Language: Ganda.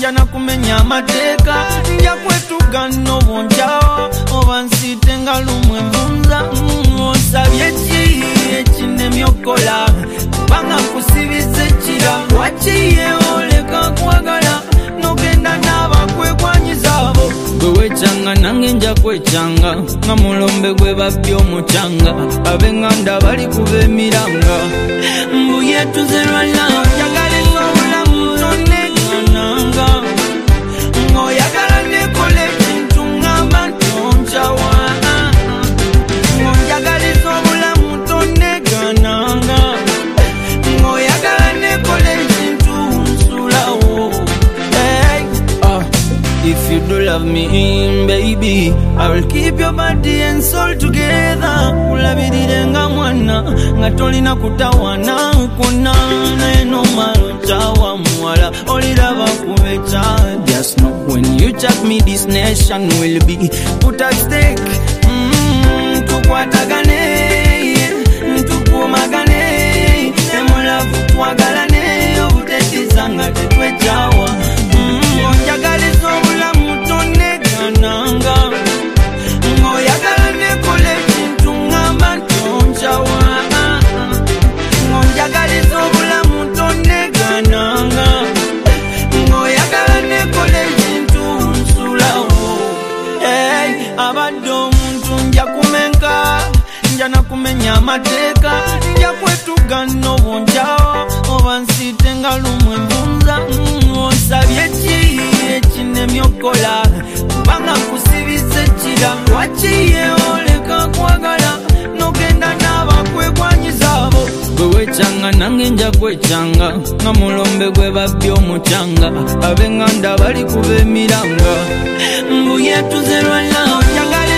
njana kumenya amateeka nja kwetuga n'obonjao oba nsite nga lumwe mbunza osabye ki ekinemye okola kubanga nkusibiza ekira wakiye oleka kwagala nogenda n'abakwekwanyiza abo gwe wecanga nange nja kwecanga nga mulombe gwe babbi omucanga ab'enganda bali kuba emiranga mbuye tuzerwala njagaliza obulamu tonegananga ng'oyagala nekola ekintu ngamba ntoncawa ng'onjagaliza obulamu tonegananga ng'oyagala nekola ekintu nsulawo. If you do love me, baby, I will keep your body and soul together. Ulabirirenga mwana, ngatolina kutawana kuna na no maluchawa mwala. Oliraba kubecha. Just know when you chat me, this nation will be put at stake. Tukwatagane, tukumagane, emulavu twagalane, obutetizanga tetwechawa. Njagaliza obulamu tonegananga ng'oyagala nekola ekintu ngamba ntoncawa ng'onjagaliza obulamu tonegananga ng'oyagala nekola ekintu nsulawo. Abadde omuntu nja kumenka nja nakumenya amateeka nja kwetuga n'obonjao oba nsite nga lumwe mbunza osabye ki ekinemye okola kubanga nkusibiza ekira wakiye oleka kwagala nogenda n'abakwekwanyiza abo gwe wecanga nange nja kwecanga nga mulombe gwe babbi omucanga ab'enganda bali kuba emiranga mbuye tuzerwala njagala